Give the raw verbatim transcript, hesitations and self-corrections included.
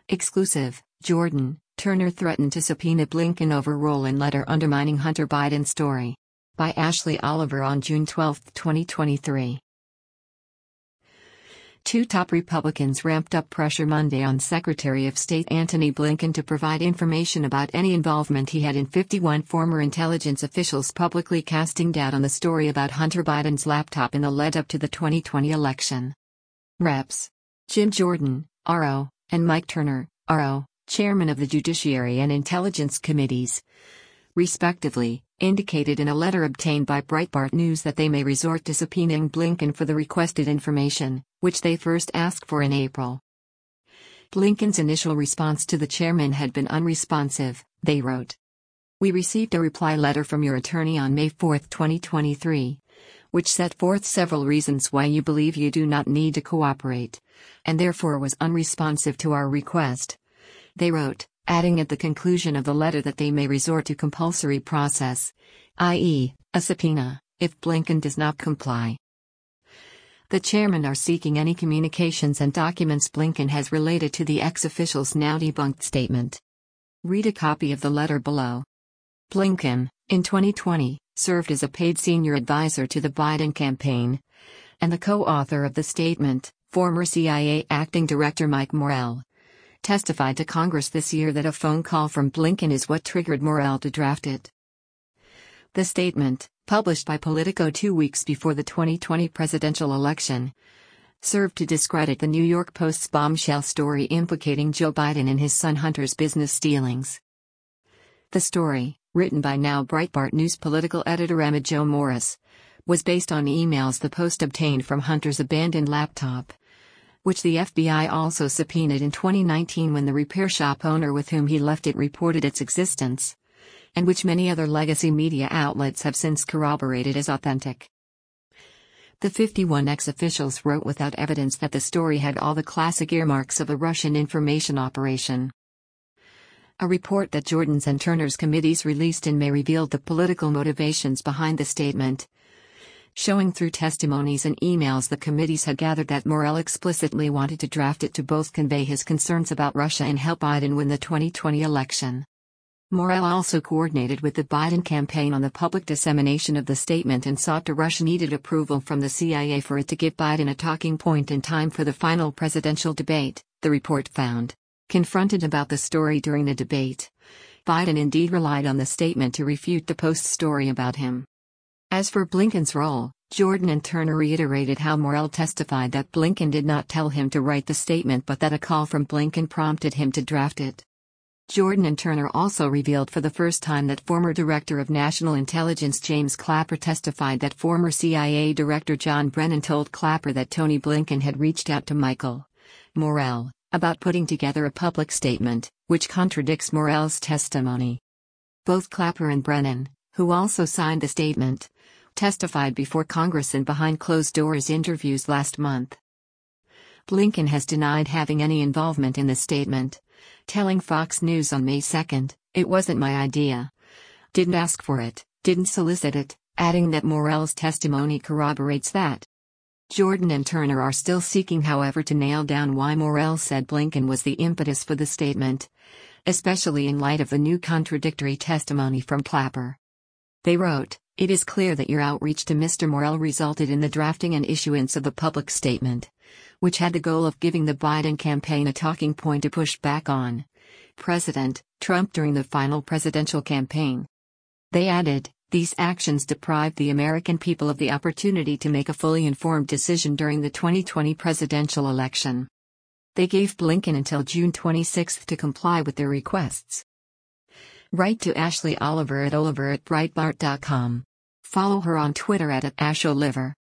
Exclusive, Jordan, Turner threatened to subpoena Blinken over role in letter undermining Hunter Biden story. By Ashley Oliver on June twelfth, twenty twenty-three. Two top Republicans ramped up pressure Monday on Secretary of State Antony Blinken to provide information about any involvement he had in fifty-one former intelligence officials publicly casting doubt on the story about Hunter Biden's laptop in the lead-up to the twenty twenty election. Reps Jim Jordan, R O, and Mike Turner, R O, chairman of the Judiciary and Intelligence Committees, respectively, indicated in a letter obtained by Breitbart News that they may resort to subpoenaing Blinken for the requested information, which they first asked for in April. Blinken's initial response to the chairman had been unresponsive, they wrote. We received a reply letter from your attorney on May fourth, twenty twenty-three, which set forth several reasons why you believe you do not need to cooperate, and therefore was unresponsive to our request. They wrote, adding at the conclusion of the letter that they may resort to compulsory process, that is, a subpoena, if Blinken does not comply. The chairmen are seeking any communications and documents Blinken has related to the ex-official's now debunked statement. Read a copy of the letter below. Blinken, in twenty twenty, served as a paid senior advisor to the Biden campaign, and the co-author of the statement, former C I A acting director Mike Morell, testified to Congress this year that a phone call from Blinken is what triggered Morell to draft it. The statement, published by Politico two weeks before the twenty twenty presidential election, served to discredit the New York Post's bombshell story implicating Joe Biden and his son Hunter's business dealings. The story, written by now Breitbart News political editor Emma Jo Morris, was based on emails the Post obtained from Hunter's abandoned laptop, which the F B I also subpoenaed in twenty nineteen when the repair shop owner with whom he left it reported its existence, and which many other legacy media outlets have since corroborated as authentic. The fifty-one ex-officials wrote without evidence that the story had all the classic earmarks of a Russian information operation. A report that Jordan's and Turner's committees released in May revealed the political motivations behind the statement, showing through testimonies and emails the committees had gathered that Morell explicitly wanted to draft it to both convey his concerns about Russia and help Biden win the twenty twenty election. Morell also coordinated with the Biden campaign on the public dissemination of the statement and sought to rush needed approval from the C I A for it to give Biden a talking point in time for the final presidential debate, the report found. Confronted about the story during the debate, Biden indeed relied on the statement to refute the Post's story about him. As for Blinken's role, Jordan and Turner reiterated how Morell testified that Blinken did not tell him to write the statement but that a call from Blinken prompted him to draft it. Jordan and Turner also revealed for the first time that former Director of National Intelligence James Clapper testified that former C I A Director John Brennan told Clapper that Tony Blinken had reached out to Michael Morell about putting together a public statement, which contradicts Morell's testimony. Both Clapper and Brennan, who also signed the statement, testified before Congress in behind closed-doors interviews last month. Blinken has denied having any involvement in the statement, telling Fox News on May second, "It wasn't my idea. Didn't ask for it, didn't solicit it," adding that Morell's testimony corroborates that. Jordan and Turner are still seeking, however, to nail down why Morell said Blinken was the impetus for the statement, especially in light of the new contradictory testimony from Clapper. They wrote, "It is clear that your outreach to Mister Morell resulted in the drafting and issuance of a public statement, which had the goal of giving the Biden campaign a talking point to push back on President Trump during the final presidential campaign." They added, "These actions deprived the American people of the opportunity to make a fully informed decision during the twenty twenty presidential election." They gave Blinken until June twenty-sixth to comply with their requests. Write to Ashley Oliver at oliver at breitbart dot com. Follow her on Twitter at, at asholiver.